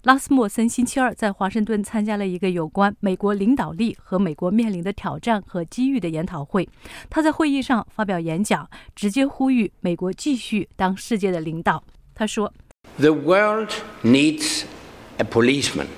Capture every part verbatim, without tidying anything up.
拉斯莫森星期二在华盛顿参加了一个有关美国领导力和美国面临的挑战和机遇的研讨会。他在会议上发表演讲，直接呼吁美国继续当世界的领导。他说 ：“The world needs a policeman.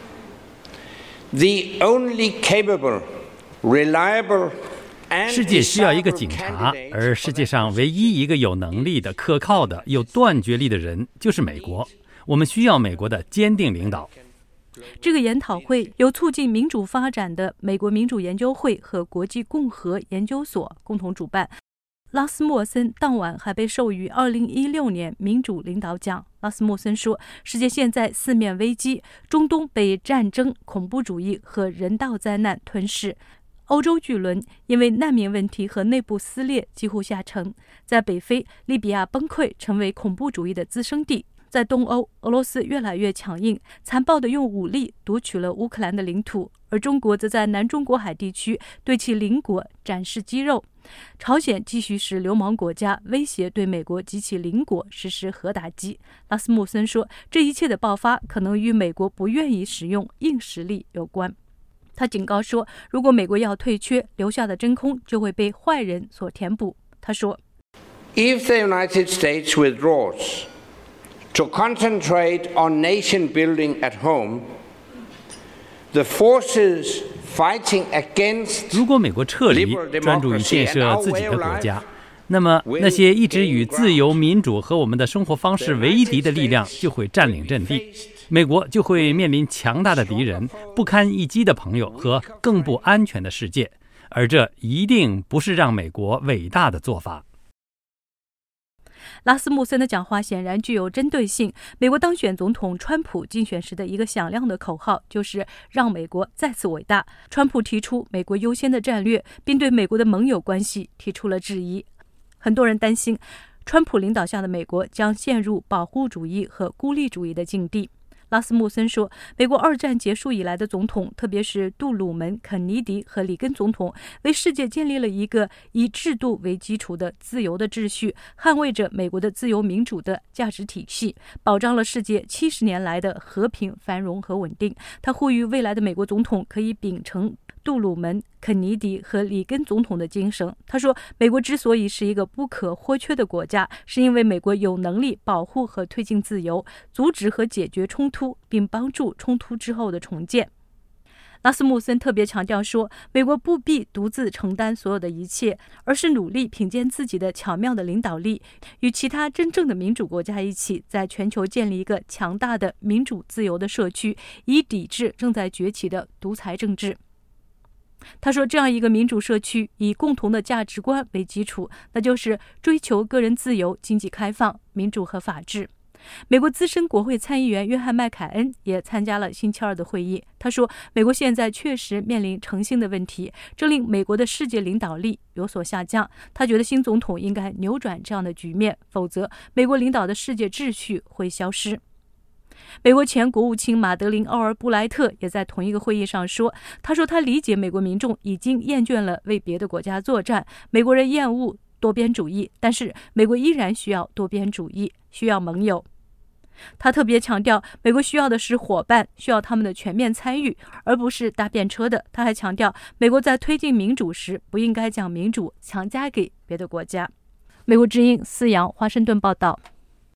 The only capable, reliable.” 世界需要一个警察，而世界上唯一一个有能力的、可靠的、有断绝力的人就是美国。我们需要美国的坚定领导。 这个研讨会由促进民主发展的美国民主研究会和国际共和研究所共同主办。拉斯莫森当晚还被授予二零一六年民主领导奖。拉斯莫森说，世界现在四面危机，中东被战争、恐怖主义和人道灾难吞噬。欧洲巨轮因为难民问题和内部撕裂几乎下沉。在北非，利比亚崩溃，成为恐怖主义的滋生地。在东欧，俄罗斯越来越强硬，残暴地用武力夺取了乌克兰的领土，而中国则在南中国海地区对其邻国展示肌肉。朝鲜继续是流氓国家，威胁对美国及其邻国实施核打击。拉斯穆森说，这一切的爆发可能与美国不愿意使用硬实力有关。他警告说，如果美国要退却，留下的真空就会被坏人所填补。他说 ：“If the United States withdraws to concentrate on nation building at home, the forces fighting against 如果美国撤离，专注于建设自己的国家，那么那些一直与自由民主和我们的生活方式为敌的力量就会占领阵地。美国就会面临强大的敌人、不堪一击的朋友和更不安全的世界，而这一定不是让美国伟大的做法。” 拉斯穆森的讲话显然具有针对性。美国当选总统川普竞选时的一个响亮的口号就是让美国再次伟大。川普提出美国优先的战略，并对美国的盟友关系提出了质疑。很多人担心川普领导下的美国将陷入保护主义和孤立主义的境地。拉斯穆森说，美国二战结束以来的总统，特别是杜鲁门、肯尼迪和里根总统，为世界建立了一个以制度为基础的自由的秩序，捍卫着美国的自由民主的价值体系，保障了世界七十年来的和平、繁荣和稳定。他呼吁未来的美国总统可以秉承杜鲁门、肯尼迪和里根总统的精神。他说，美国之所以是一个不可或缺的国家，是因为美国有能力保护和推进自由，阻止和解决冲突，并帮助冲突之后的重建。拉斯穆森特别强调说，美国不必独自承担所有的一切，而是努力凭借自己的巧妙的领导力，与其他真正的民主国家一起，在全球建立一个强大的民主自由的社区，以抵制正在崛起的独裁政治。他说，这样一个民主社区以共同的价值观为基础，那就是追求个人自由、经济开放、民主和法治。美国资深国会参议员约翰·麦凯恩也参加了星期二的会议。他说，美国现在确实面临诚信的问题，这令美国的世界领导力有所下降。他觉得新总统应该扭转这样的局面，否则美国领导的世界秩序会消失。美国前国务卿马德琳·奥尔布莱特也在同一个会议上说，他说他理解美国民众已经厌倦了为别的国家作战，美国人厌恶多边主义，但是美国依然需要多边主义，需要盟友。他特别强调，美国需要的是伙伴，需要他们的全面参与，而不是搭便车的。他还强调，美国在推进民主时，不应该将民主强加给别的国家。美国之音思阳华盛顿报道。